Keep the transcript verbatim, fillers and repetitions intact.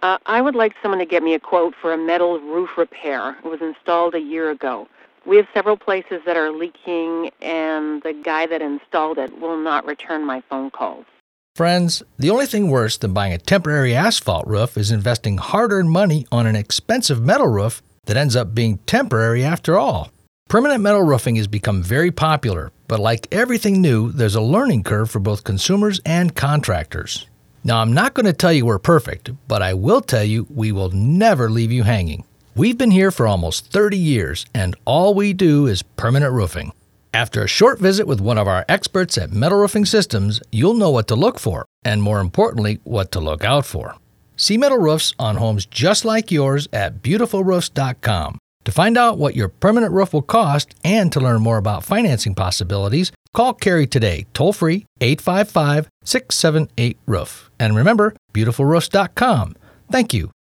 Uh, I would like someone to get me a quote for a metal roof repair. It was installed a year ago. We have several places that are leaking, and the guy that installed it will not return my phone calls. Friends, the only thing worse than buying a temporary asphalt roof is investing hard-earned money on an expensive metal roof that ends up being temporary after all. Permanent metal roofing has become very popular, but like everything new, there's a learning curve for both consumers and contractors. Now, I'm not going to tell you we're perfect, but I will tell you we will never leave you hanging. We've been here for almost thirty years, and all we do is permanent roofing. After a short visit with one of our experts at Metal Roofing Systems, you'll know what to look for, and more importantly, what to look out for. See metal roofs on homes just like yours at beautiful roofs dot com. To find out what your permanent roof will cost and to learn more about financing possibilities, call Carrie today, toll-free, eight five five, six seven eight, roof. And remember, beautiful roofs dot com. Thank you,